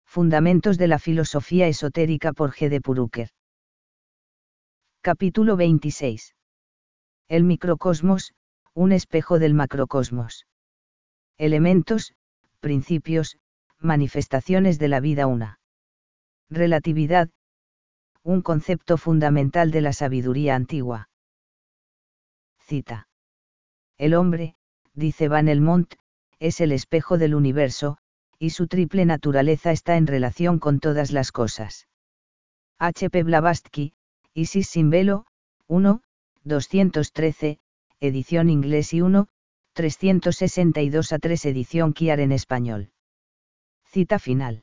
Fundamentos de la filosofía esotérica por G. de Purucker. Capítulo 26. El microcosmos, un espejo del macrocosmos. Elementos, principios, manifestaciones de la vida una. Relatividad, un concepto fundamental de la sabiduría antigua. Cita. El hombre, dice Van Helmont, es el espejo del universo, y su triple naturaleza está en relación con todas las cosas. H. P. Blavatsky, Isis sin velo, 1, 213, edición inglés y 1, 362-3 edición Kiar en español. Cita final.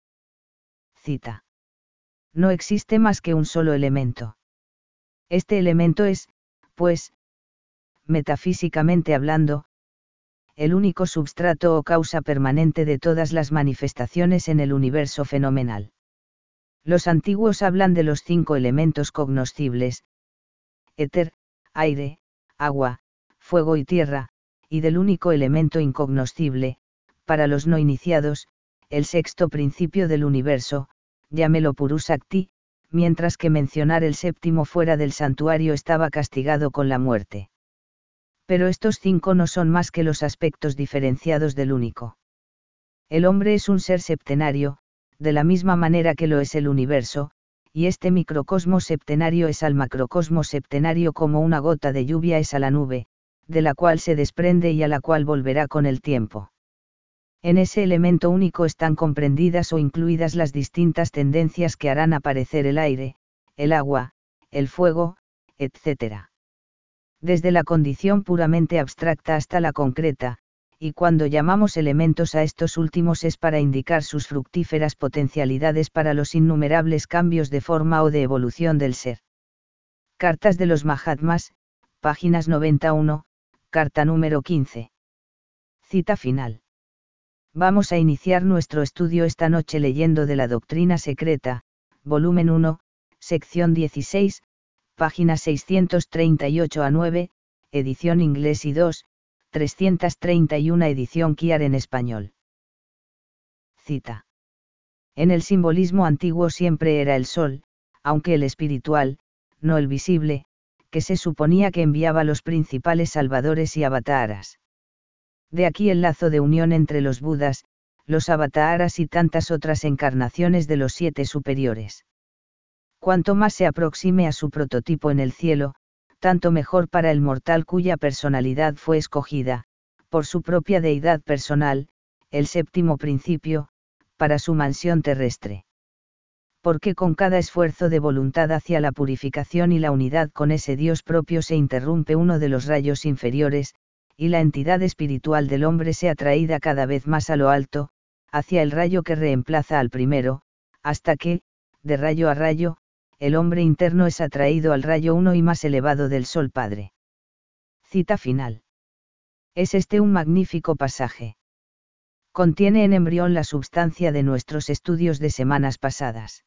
Cita. No existe más que un solo elemento. Este elemento es, pues, metafísicamente hablando, el único substrato o causa permanente de todas las manifestaciones en el universo fenomenal. Los antiguos hablan de los 5 elementos cognoscibles: éter, aire, agua, fuego y tierra, y del único elemento incognoscible, para los no iniciados, el sexto principio del universo, llámelo Purusakti, mientras que mencionar el séptimo fuera del santuario estaba castigado con la muerte. Pero estos 5 no son más que los aspectos diferenciados del único. El hombre es un ser septenario, de la misma manera que lo es el universo, y este microcosmos septenario es al macrocosmos septenario como una gota de lluvia es a la nube, de la cual se desprende y a la cual volverá con el tiempo. En ese elemento único están comprendidas o incluidas las distintas tendencias que harán aparecer el aire, el agua, el fuego, etc. Desde la condición puramente abstracta hasta la concreta, y cuando llamamos elementos a estos últimos es para indicar sus fructíferas potencialidades para los innumerables cambios de forma o de evolución del ser. Cartas de los Mahatmas, páginas 91, carta número 15. Cita final. Vamos a iniciar nuestro estudio esta noche leyendo de la Doctrina Secreta, volumen 1, sección 16, páginas 638 a 9, edición inglés y 2, 331 edición Kiar en español. Cita. En el simbolismo antiguo siempre era el sol, aunque el espiritual, no el visible, que se suponía que enviaba los principales salvadores y avataras. De aquí el lazo de unión entre los Budas, los avataras y tantas otras encarnaciones de los 7 superiores. Cuanto más se aproxime a su prototipo en el cielo, tanto mejor para el mortal cuya personalidad fue escogida, por su propia deidad personal, el séptimo principio, para su mansión terrestre. Porque con cada esfuerzo de voluntad hacia la purificación y la unidad con ese Dios propio se interrumpe uno de los rayos inferiores, y la entidad espiritual del hombre se atraída cada vez más a lo alto, hacia el rayo que reemplaza al primero, hasta que, de rayo a rayo, el hombre interno es atraído al rayo uno y más elevado del Sol Padre. Cita final. Es este un magnífico pasaje. Contiene en embrión la substancia de nuestros estudios de semanas pasadas.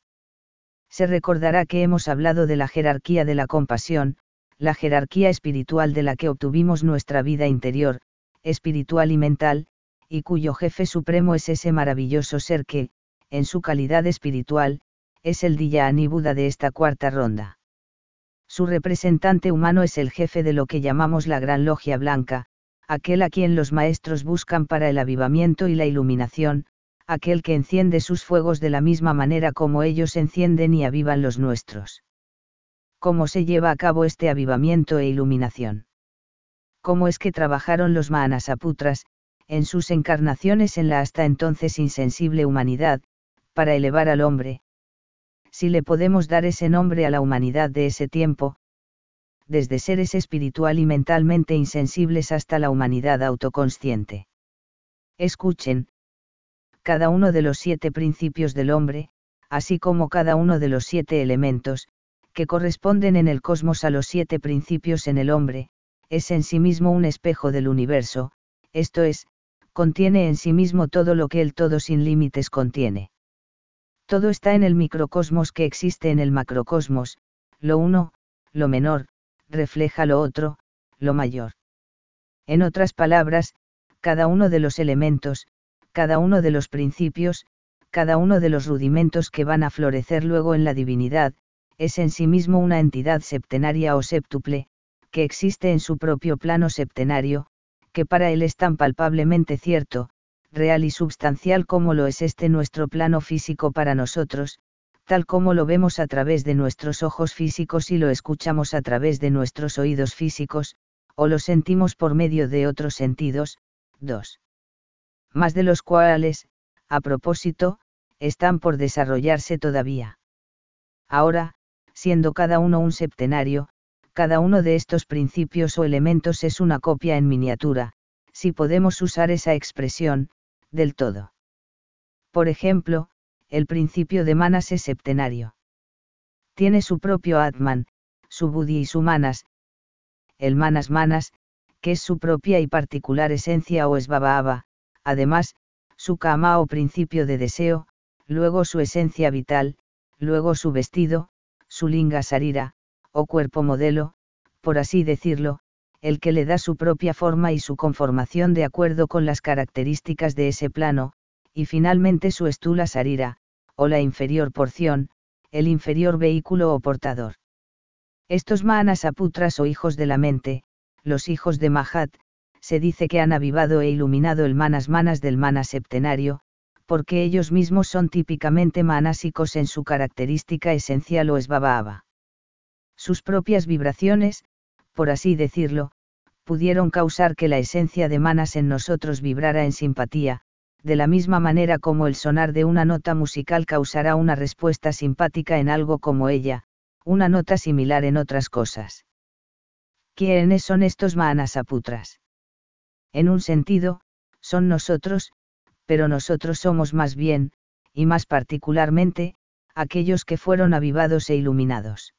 Se recordará que hemos hablado de la jerarquía de la compasión, la jerarquía espiritual de la que obtuvimos nuestra vida interior, espiritual y mental, y cuyo jefe supremo es ese maravilloso ser que, en su calidad espiritual, es el Dhyani Buda de esta cuarta ronda. Su representante humano es el jefe de lo que llamamos la Gran Logia Blanca, aquel a quien los maestros buscan para el avivamiento y la iluminación, aquel que enciende sus fuegos de la misma manera como ellos encienden y avivan los nuestros. ¿Cómo se lleva a cabo este avivamiento e iluminación? ¿Cómo es que trabajaron los Manasaputras, en sus encarnaciones en la hasta entonces insensible humanidad, para elevar al hombre? Si le podemos dar ese nombre a la humanidad de ese tiempo, desde seres espiritual y mentalmente insensibles hasta la humanidad autoconsciente. Escuchen. Cada uno de los 7 principios del hombre, así como cada uno de los 7 elementos, que corresponden en el cosmos a los 7 principios en el hombre, es en sí mismo un espejo del universo, esto es, contiene en sí mismo todo lo que el todo sin límites contiene. Todo está en el microcosmos que existe en el macrocosmos, lo uno, lo menor, refleja lo otro, lo mayor. En otras palabras, cada uno de los elementos, cada uno de los principios, cada uno de los rudimentos que van a florecer luego en la divinidad, es en sí mismo una entidad septenaria o séptuple, que existe en su propio plano septenario, que para él es tan palpablemente cierto, real y substancial como lo es este nuestro plano físico para nosotros, tal como lo vemos a través de nuestros ojos físicos y lo escuchamos a través de nuestros oídos físicos, o lo sentimos por medio de otros sentidos. 2. Más de los cuales, a propósito, están por desarrollarse todavía. Ahora, siendo cada uno un septenario, cada uno de estos principios o elementos es una copia en miniatura, si podemos usar esa expresión, del todo. Por ejemplo, el principio de Manas es septenario. Tiene su propio Atman, su Buddhi y su Manas. El Manas Manas, que es su propia y particular esencia o Svabhava, además, su Kama o principio de deseo, luego su esencia vital, luego su vestido, su Linga Sarira, o cuerpo modelo, por así decirlo, el que le da su propia forma y su conformación de acuerdo con las características de ese plano, y finalmente su Stula Sarira, o la inferior porción, el inferior vehículo o portador. Estos Manasaputras o hijos de la mente, los hijos de Mahat, se dice que han avivado e iluminado el Manas Manas del Manas septenario, porque ellos mismos son típicamente manásicos en su característica esencial o Svabhava. Sus propias vibraciones, por así decirlo, pudieron causar que la esencia de Manas en nosotros vibrara en simpatía, de la misma manera como el sonar de una nota musical causará una respuesta simpática en algo como ella, una nota similar en otras cosas. ¿Quiénes son estos Manasaputras? En un sentido, son nosotros, pero nosotros somos más bien, y más particularmente, aquellos que fueron avivados e iluminados.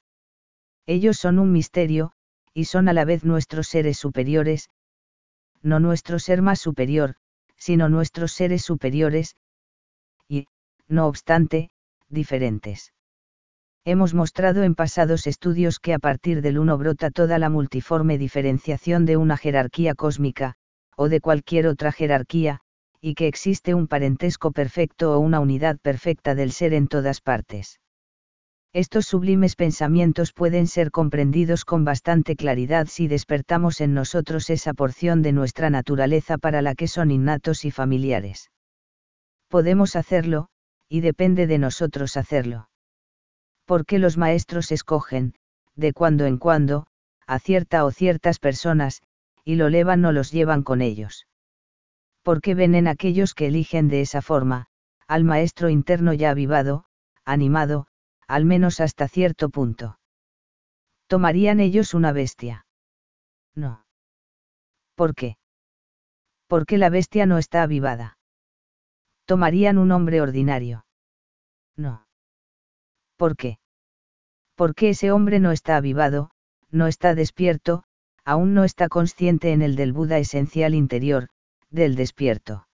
Ellos son un misterio, y son a la vez nuestros seres superiores, no nuestro ser más superior, sino nuestros seres superiores, y, no obstante, diferentes. Hemos mostrado en pasados estudios que a partir del uno brota toda la multiforme diferenciación de una jerarquía cósmica, o de cualquier otra jerarquía, y que existe un parentesco perfecto o una unidad perfecta del ser en todas partes. Estos sublimes pensamientos pueden ser comprendidos con bastante claridad si despertamos en nosotros esa porción de nuestra naturaleza para la que son innatos y familiares. Podemos hacerlo, y depende de nosotros hacerlo. Porque los maestros escogen, de cuando en cuando, a cierta o ciertas personas, y lo elevan o los llevan con ellos. Porque ven en aquellos que eligen de esa forma, al maestro interno ya avivado, animado, al menos hasta cierto punto. ¿Tomarían ellos una bestia? No. ¿Por qué? Porque la bestia no está avivada. ¿Tomarían un hombre ordinario? No. ¿Por qué? Porque ese hombre no está avivado, no está despierto, aún no está consciente en el del Buda esencial interior, del despierto.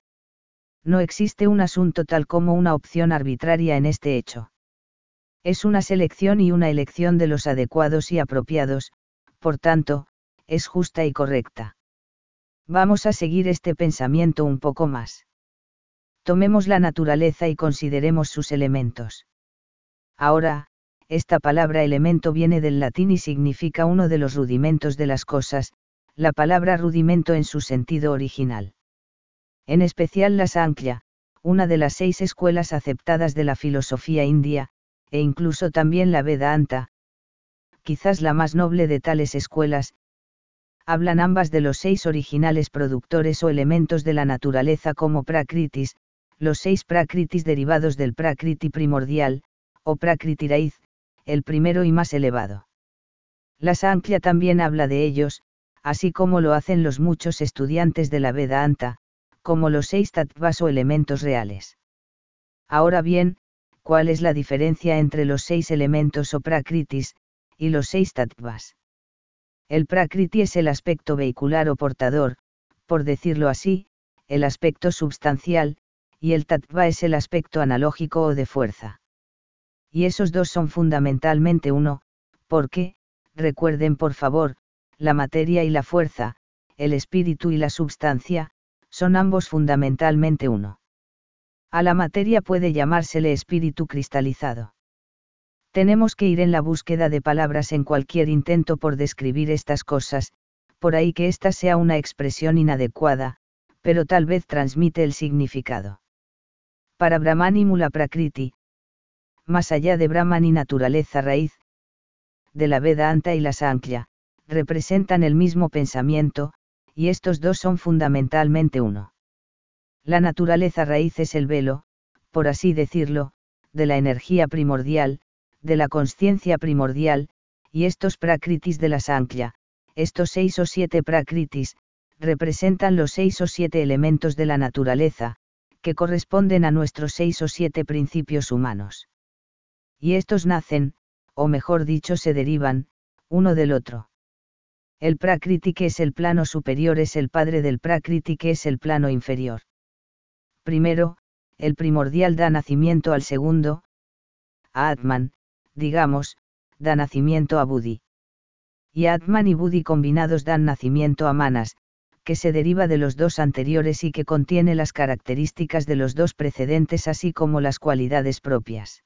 No existe un asunto tal como una opción arbitraria en este hecho. Es una selección y una elección de los adecuados y apropiados, por tanto, es justa y correcta. Vamos a seguir este pensamiento un poco más. Tomemos la naturaleza y consideremos sus elementos. Ahora, esta palabra elemento viene del latín y significa uno de los rudimentos de las cosas, la palabra rudimento en su sentido original. En especial la Sankhya, una de las 6 escuelas aceptadas de la filosofía india, e incluso también la Vedanta, quizás la más noble de tales escuelas, hablan ambas de los 6 originales productores o elementos de la naturaleza como prakritis, los 6 prakritis derivados del prakriti primordial, o prakriti raíz, el primero y más elevado. La Sankhya también habla de ellos, así como lo hacen los muchos estudiantes de la Vedanta, como los 6 tattvas o elementos reales. Ahora bien, ¿cuál es la diferencia entre los 6 elementos o prakritis, y los 6 tattvas? El prakriti es el aspecto vehicular o portador, por decirlo así, el aspecto substancial, y el tattva es el aspecto analógico o de fuerza. Y esos dos son fundamentalmente uno, porque, recuerden por favor, la materia y la fuerza, el espíritu y la substancia, son ambos fundamentalmente uno. A la materia puede llamársele espíritu cristalizado. Tenemos que ir en la búsqueda de palabras en cualquier intento por describir estas cosas, por ahí que esta sea una expresión inadecuada, pero tal vez transmite el significado. Para Brahman y Mula Prakriti, más allá de Brahman y naturaleza raíz, de la Vedanta y la Sankhya, representan el mismo pensamiento, y estos dos son fundamentalmente uno. La naturaleza raíz es el velo, por así decirlo, de la energía primordial, de la consciencia primordial, y estos prakritis de la Sankhya, estos 6 o 7 prakritis, representan los 6 o 7 elementos de la naturaleza, que corresponden a nuestros 6 o 7 principios humanos. Y estos nacen, o mejor dicho se derivan, uno del otro. El prakriti que es el plano superior es el padre del prakriti que es el plano inferior. Primero, el primordial da nacimiento al segundo, a Atman, digamos, da nacimiento a Buddhi. Y Atman y Buddhi combinados dan nacimiento a Manas, que se deriva de los dos anteriores y que contiene las características de los dos precedentes así como las cualidades propias.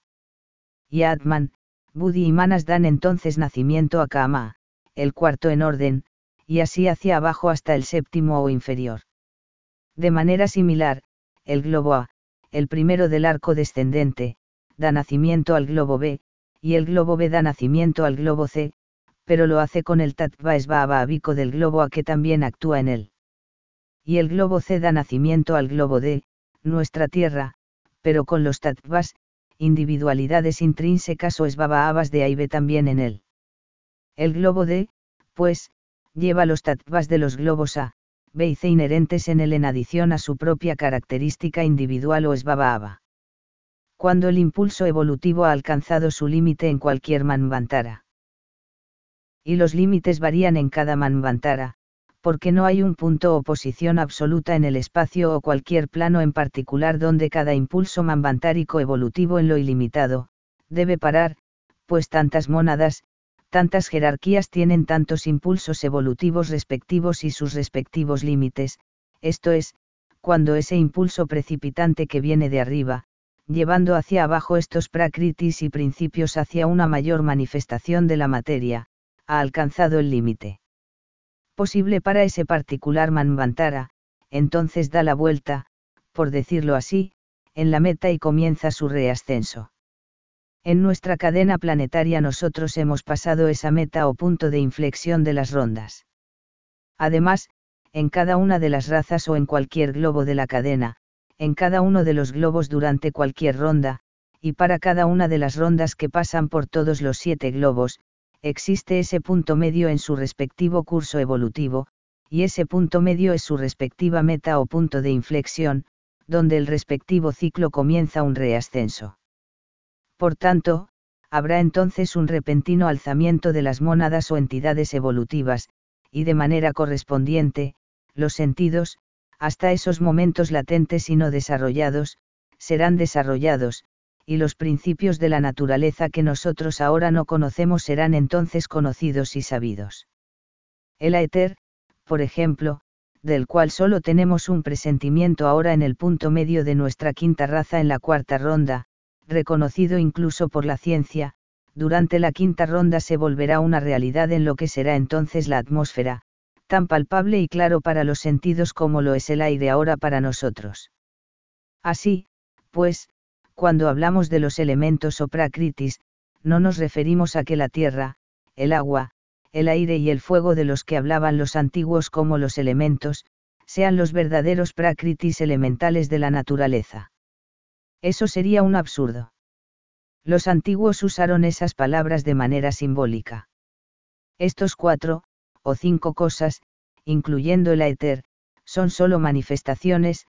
Y Atman, Buddhi y Manas dan entonces nacimiento a Kama, el cuarto en orden, y así hacia abajo hasta el séptimo o inferior. De manera similar, el globo A, el primero del arco descendente, da nacimiento al globo B, y el globo B da nacimiento al globo C, pero lo hace con el tattva svabhávico del globo A que también actúa en él. Y el globo C da nacimiento al globo D, nuestra Tierra, pero con los tattvas, individualidades intrínsecas o svabhávas de A y B también en él. El globo D, pues, lleva los tattvas de los globos A, B y C inherentes en él en adición a su propia característica individual o svabháva. Cuando el impulso evolutivo ha alcanzado su límite en cualquier manvantara. Y los límites varían en cada manvantara, porque no hay un punto o posición absoluta en el espacio o cualquier plano en particular donde cada impulso manvantárico evolutivo en lo ilimitado, debe parar, pues tantas mónadas, tantas jerarquías tienen tantos impulsos evolutivos respectivos y sus respectivos límites, esto es, cuando ese impulso precipitante que viene de arriba, llevando hacia abajo estos prakritis y principios hacia una mayor manifestación de la materia, ha alcanzado el límite posible para ese particular manvantara, entonces da la vuelta, por decirlo así, en la meta y comienza su reascenso. En nuestra cadena planetaria nosotros hemos pasado esa meta o punto de inflexión de las rondas. Además, en cada una de las razas o en cualquier globo de la cadena, en cada uno de los globos durante cualquier ronda, y para cada una de las rondas que pasan por todos los 7 globos, existe ese punto medio en su respectivo curso evolutivo, y ese punto medio es su respectiva meta o punto de inflexión, donde el respectivo ciclo comienza un reascenso. Por tanto, habrá entonces un repentino alzamiento de las mónadas o entidades evolutivas, y de manera correspondiente, los sentidos, hasta esos momentos latentes y no desarrollados, serán desarrollados, y los principios de la naturaleza que nosotros ahora no conocemos serán entonces conocidos y sabidos. El éter, por ejemplo, del cual solo tenemos un presentimiento ahora en el punto medio de nuestra quinta raza en la cuarta ronda, reconocido incluso por la ciencia, durante la quinta ronda se volverá una realidad en lo que será entonces la atmósfera, tan palpable y claro para los sentidos como lo es el aire ahora para nosotros. Así, pues, cuando hablamos de los elementos o prakritis, no nos referimos a que la tierra, el agua, el aire y el fuego de los que hablaban los antiguos como los elementos, sean los verdaderos prakritis elementales de la naturaleza. Eso sería un absurdo. Los antiguos usaron esas palabras de manera simbólica. Estos 4, o 5 cosas, incluyendo el éter, son solo manifestaciones,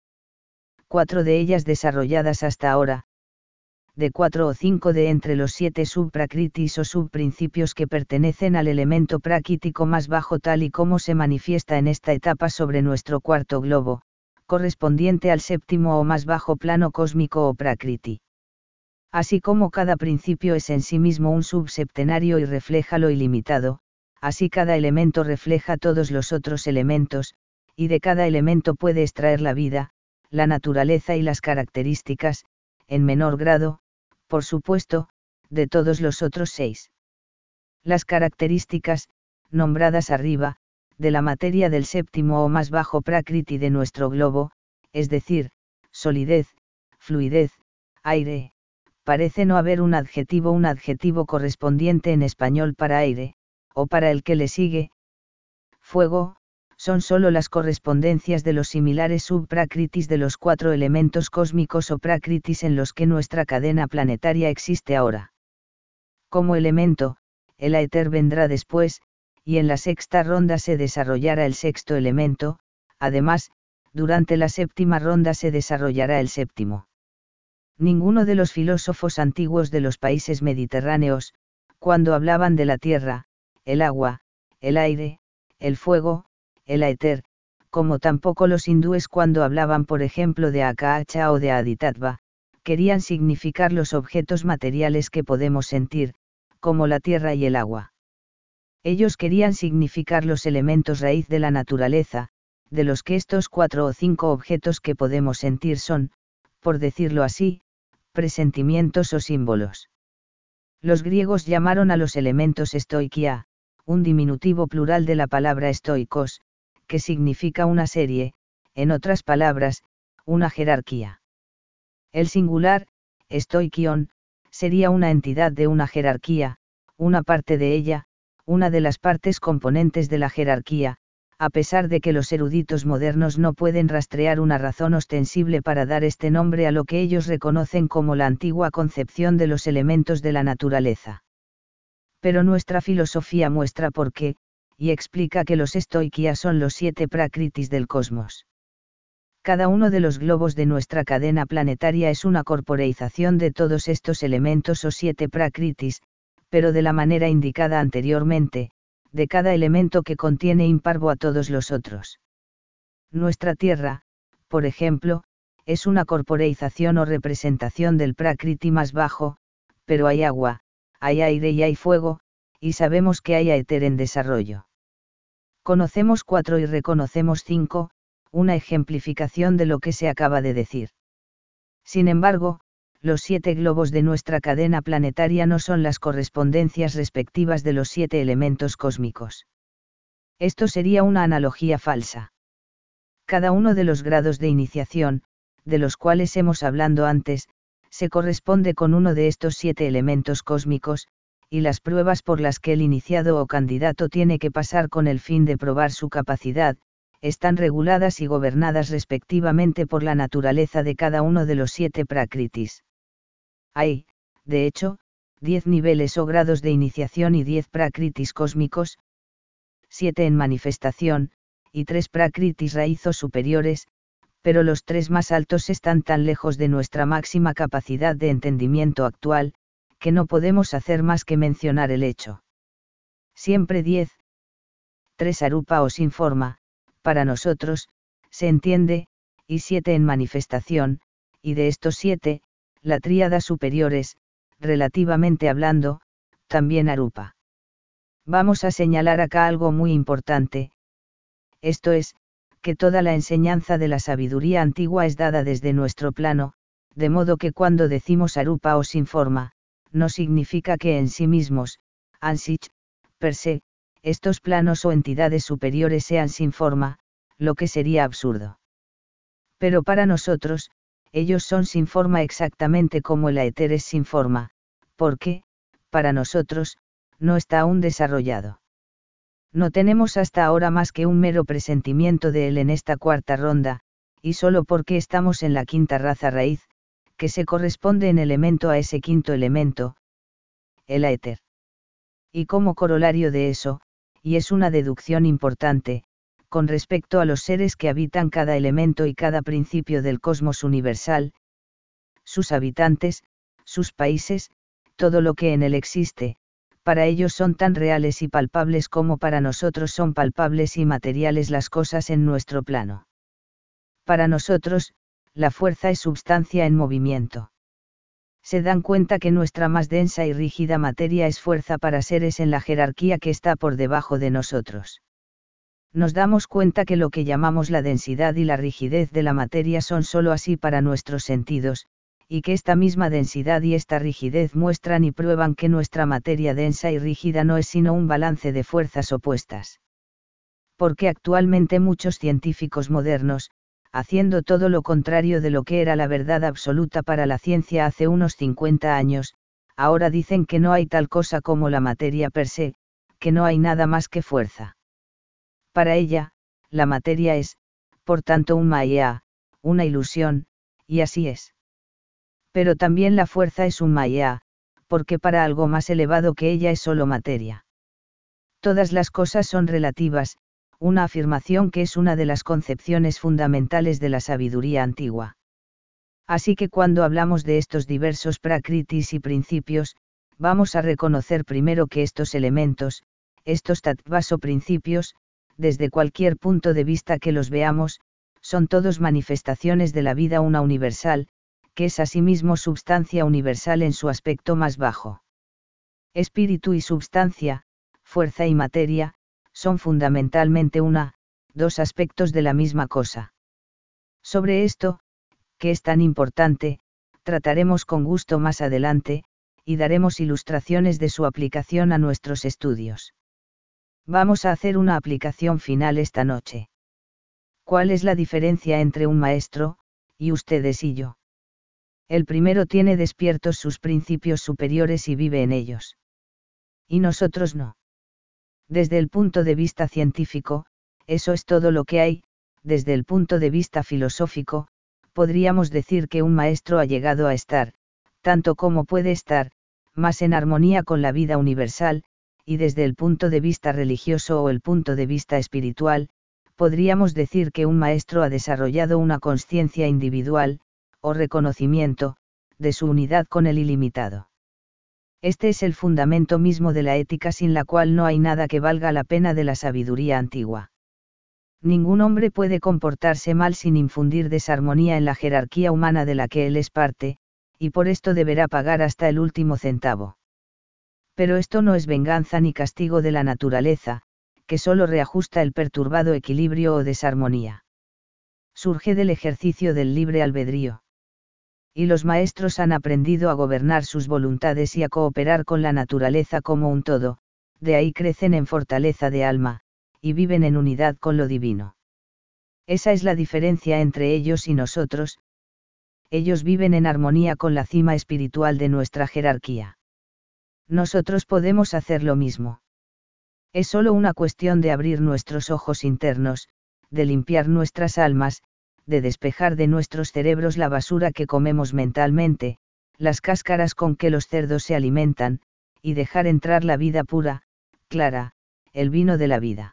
4 de ellas desarrolladas hasta ahora, de 4 o 5 de entre los 7 subprakritis o subprincipios que pertenecen al elemento prakrítico más bajo tal y como se manifiesta en esta etapa sobre nuestro cuarto globo, correspondiente al séptimo o más bajo plano cósmico o prakriti. Así como cada principio es en sí mismo un subseptenario y refleja lo ilimitado, así cada elemento refleja todos los otros elementos, y de cada elemento puede extraer la vida, la naturaleza y las características, en menor grado, por supuesto, de todos los otros 6. Las características, nombradas arriba, de la materia del séptimo o más bajo prakriti de nuestro globo, es decir, solidez, fluidez, aire, parece no haber un adjetivo correspondiente en español para aire, o para el que le sigue, fuego, son sólo las correspondencias de los similares subprakritis de los 4 elementos cósmicos o prakritis en los que nuestra cadena planetaria existe ahora. Como elemento, el éter vendrá después, y en la sexta ronda se desarrollará el sexto elemento, además, durante la séptima ronda se desarrollará el séptimo. Ninguno de los filósofos antiguos de los países mediterráneos, cuando hablaban de la tierra, el agua, el aire, el fuego, el éter, como tampoco los hindúes cuando hablaban por ejemplo de Akacha o de Aditattva, querían significar los objetos materiales que podemos sentir, como la tierra y el agua. Ellos querían significar los elementos raíz de la naturaleza, de los que estos 4 o 5 objetos que podemos sentir son, por decirlo así, presentimientos o símbolos. Los griegos llamaron a los elementos estoikia, un diminutivo plural de la palabra estoicos, que significa una serie, en otras palabras, una jerarquía. El singular, estoikion, sería una entidad de una jerarquía, una parte de ella, una de las partes componentes de la jerarquía, a pesar de que los eruditos modernos no pueden rastrear una razón ostensible para dar este nombre a lo que ellos reconocen como la antigua concepción de los elementos de la naturaleza. Pero nuestra filosofía muestra por qué, y explica que los estoikia son los 7 prakritis del cosmos. Cada uno de los globos de nuestra cadena planetaria es una corporeización de todos estos elementos o 7 prakritis, pero de la manera indicada anteriormente, de cada elemento que contiene imparvo a todos los otros. Nuestra Tierra, por ejemplo, es una corporeización o representación del prakriti más bajo, pero hay agua, hay aire y hay fuego, y sabemos que hay éter en desarrollo. Conocemos 4 y reconocemos 5, una ejemplificación de lo que se acaba de decir. Sin embargo, los 7 globos de nuestra cadena planetaria no son las correspondencias respectivas de los 7 elementos cósmicos. Esto sería una analogía falsa. Cada uno de los grados de iniciación, de los cuales hemos hablado antes, se corresponde con uno de estos 7 elementos cósmicos, y las pruebas por las que el iniciado o candidato tiene que pasar con el fin de probar su capacidad, están reguladas y gobernadas respectivamente por la naturaleza de cada uno de los 7 prakritis. Hay, de hecho, 10 niveles o grados de iniciación y 10 prakritis cósmicos, 7 en manifestación, y 3 prakritis raízos superiores, pero los 3 más altos están tan lejos de nuestra máxima capacidad de entendimiento actual, que no podemos hacer más que mencionar el hecho. Siempre 10. 3 arupa o sin forma, para nosotros, se entiende, y 7 en manifestación, y de estos 7, la tríada superiores, relativamente hablando, también arupa. Vamos a señalar acá algo muy importante. Esto es, que toda la enseñanza de la sabiduría antigua es dada desde nuestro plano, de modo que cuando decimos arupa o sin forma, no significa que en sí mismos, ansich, per se, estos planos o entidades superiores sean sin forma, lo que sería absurdo. Pero para nosotros, ellos son sin forma exactamente como el éter es sin forma, porque, para nosotros, no está aún desarrollado. No tenemos hasta ahora más que un mero presentimiento de él en esta cuarta ronda, y solo porque estamos en la quinta raza raíz, que se corresponde en elemento a ese quinto elemento, el éter. Y como corolario de eso, y es una deducción importante, con respecto a los seres que habitan cada elemento y cada principio del cosmos universal, sus habitantes, sus países, todo lo que en él existe, para ellos son tan reales y palpables como para nosotros son palpables y materiales las cosas en nuestro plano. Para nosotros, la fuerza es substancia en movimiento. Se dan cuenta que nuestra más densa y rígida materia es fuerza para seres en la jerarquía que está por debajo de nosotros. Nos damos cuenta que lo que llamamos la densidad y la rigidez de la materia son sólo así para nuestros sentidos, y que esta misma densidad y esta rigidez muestran y prueban que nuestra materia densa y rígida no es sino un balance de fuerzas opuestas. Porque actualmente muchos científicos modernos, haciendo todo lo contrario de lo que era la verdad absoluta para la ciencia hace unos 50 años, ahora dicen que no hay tal cosa como la materia per se, que no hay nada más que fuerza. Para ella, la materia es, por tanto, un maya, una ilusión, y así es. Pero también la fuerza es un maya, porque para algo más elevado que ella es solo materia. Todas las cosas son relativas, una afirmación que es una de las concepciones fundamentales de la sabiduría antigua. Así que cuando hablamos de estos diversos prakritis y principios, vamos a reconocer primero que estos elementos, estos tattvas o principios, desde cualquier punto de vista que los veamos, son todos manifestaciones de la vida una universal, que es asimismo substancia universal en su aspecto más bajo. Espíritu y substancia, fuerza y materia, son fundamentalmente dos aspectos de la misma cosa. Sobre esto, que es tan importante, trataremos con gusto más adelante, y daremos ilustraciones de su aplicación a nuestros estudios. Vamos a hacer una aplicación final esta noche. ¿Cuál es la diferencia entre un maestro, y ustedes y yo? El primero tiene despiertos sus principios superiores y vive en ellos. Y nosotros no. Desde el punto de vista científico, eso es todo lo que hay. Desde el punto de vista filosófico, podríamos decir que un maestro ha llegado a estar, tanto como puede estar, más en armonía con la vida universal, y desde el punto de vista religioso o el punto de vista espiritual, podríamos decir que un maestro ha desarrollado una consciencia individual, o reconocimiento, de su unidad con el ilimitado. Este es el fundamento mismo de la ética sin la cual no hay nada que valga la pena de la sabiduría antigua. Ningún hombre puede comportarse mal sin infundir desarmonía en la jerarquía humana de la que él es parte, y por esto deberá pagar hasta el último centavo. Pero esto no es venganza ni castigo de la naturaleza, que solo reajusta el perturbado equilibrio o desarmonía. Surge del ejercicio del libre albedrío. Y los maestros han aprendido a gobernar sus voluntades y a cooperar con la naturaleza como un todo, de ahí crecen en fortaleza de alma, y viven en unidad con lo divino. Esa es la diferencia entre ellos y nosotros. Ellos viven en armonía con la cima espiritual de nuestra jerarquía. Nosotros podemos hacer lo mismo. Es solo una cuestión de abrir nuestros ojos internos, de limpiar nuestras almas, de despejar de nuestros cerebros la basura que comemos mentalmente, las cáscaras con que los cerdos se alimentan, y dejar entrar la vida pura, clara, el vino de la vida.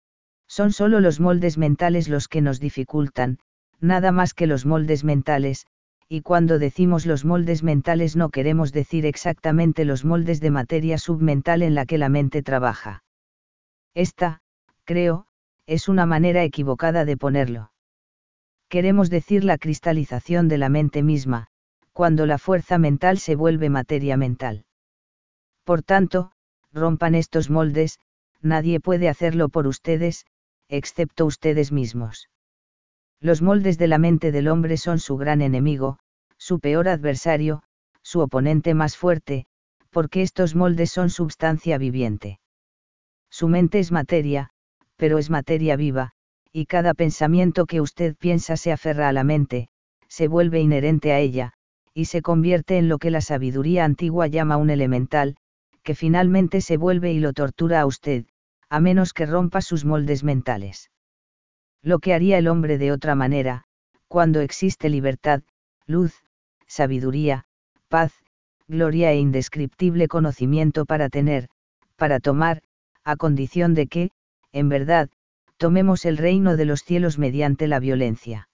Son solo los moldes mentales los que nos dificultan, nada más que los moldes mentales, y cuando decimos los moldes mentales no queremos decir exactamente los moldes de materia submental en la que la mente trabaja. Esta, creo, es una manera equivocada de ponerlo. Queremos decir la cristalización de la mente misma, cuando la fuerza mental se vuelve materia mental. Por tanto, rompan estos moldes, nadie puede hacerlo por ustedes, excepto ustedes mismos. Los moldes de la mente del hombre son su gran enemigo, su peor adversario, su oponente más fuerte, porque estos moldes son substancia viviente. Su mente es materia, pero es materia viva, y cada pensamiento que usted piensa se aferra a la mente, se vuelve inherente a ella, y se convierte en lo que la sabiduría antigua llama un elemental, que finalmente se vuelve y lo tortura a usted, a menos que rompa sus moldes mentales. Lo que haría el hombre de otra manera, cuando existe libertad, luz, sabiduría, paz, gloria e indescriptible conocimiento para tener, para tomar, a condición de que, en verdad, tomemos el reino de los cielos mediante la violencia.